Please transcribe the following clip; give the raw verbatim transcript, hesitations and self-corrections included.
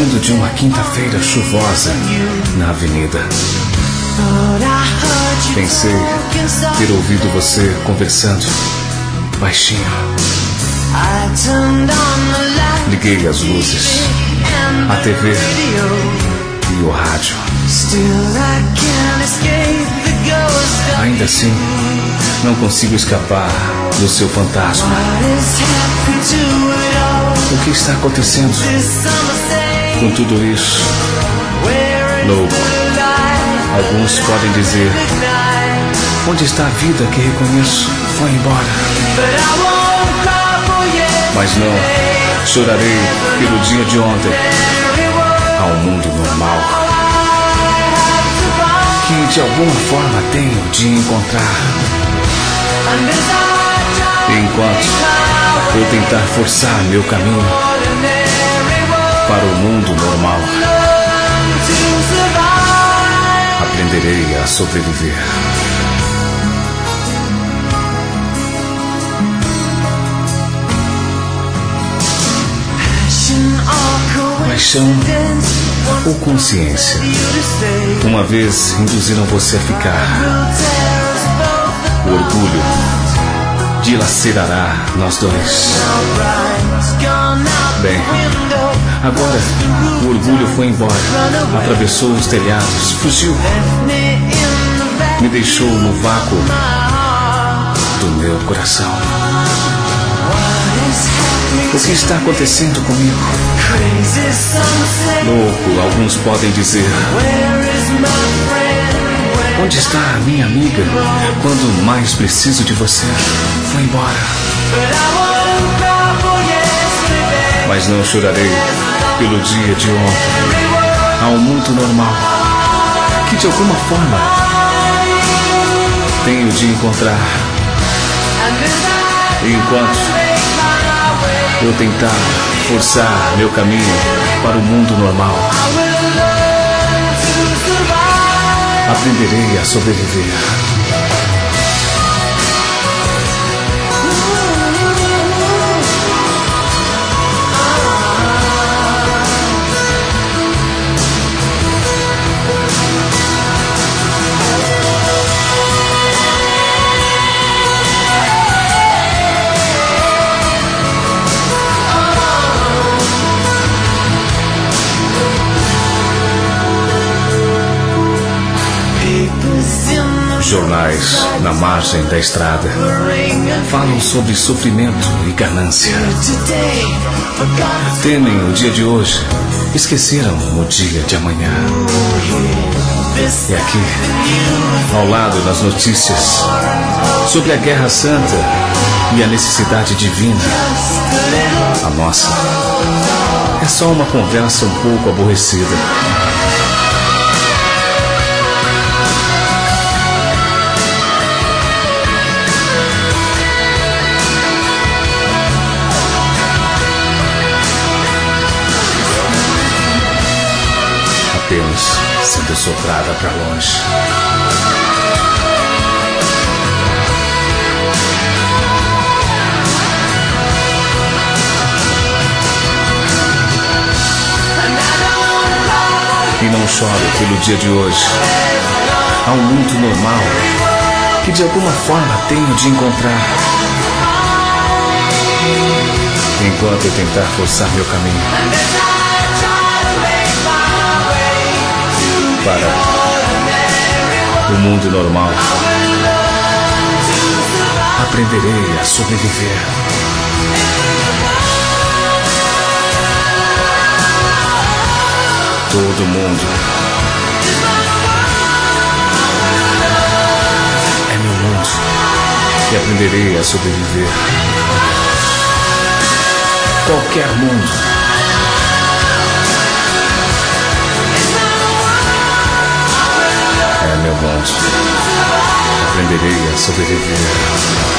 vindo de uma quinta-feira chuvosa na avenida. Pensei ter ouvido você conversando baixinho. Liguei as luzes, a T V e o rádio. Ainda assim, não consigo escapar do seu fantasma. O que está acontecendo com tudo isso? Louco. Alguns podem dizer: onde está a vida que reconheço? Foi embora. Mas não chorarei pelo dia de ontem, ao mundo normal, que de alguma forma tenho de encontrar. Enquanto eu tentar forçar meu caminho para o mundo normal, aprenderei a sobreviver. Paixão ou consciência uma vez induziram você a ficar. O orgulho dilacerará nós dois. Bem, agora o orgulho foi embora, atravessou os telhados, fugiu, me deixou no vácuo do meu coração. O que está acontecendo comigo? Louco, alguns podem dizer: onde está a minha amiga quando mais preciso de você? Foi embora. Mas não chorarei pelo dia de ontem, ao mundo normal, que de alguma forma tenho de encontrar. Enquanto eu tentar forçar meu caminho para o mundo normal, aprenderei a sobreviver. Jornais na margem da estrada falam sobre sofrimento e ganância. Temem o dia de hoje, esqueceram o dia de amanhã. E aqui, ao lado nas notícias, sobre a Guerra Santa e a necessidade divina, a nossa é só uma conversa um pouco aborrecida. Apenas sendo soprada para longe. E não choro pelo dia de hoje, há um mundo normal que de alguma forma tenho de encontrar. Enquanto eu tentar forçar meu caminho para o mundo normal, aprenderei a sobreviver. Todo mundo é meu mundo e aprenderei a sobreviver. Qualquer mundo é meu mundo, aprenderei a sobreviver.